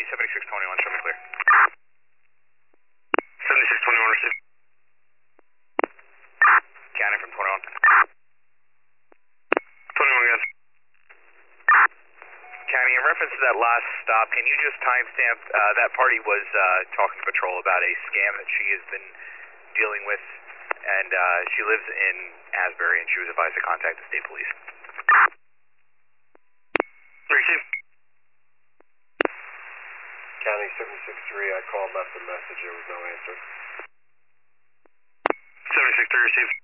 7621, show me clear. 7621 received. County from 21. 21 guys. County, in reference to that last stop, can you just timestamp, that party was talking to patrol about a scam that she has been dealing with, and she lives in Asbury, and she was advised to contact the state police. Received. County 763, I called, left a message, there was no answer. 763 received.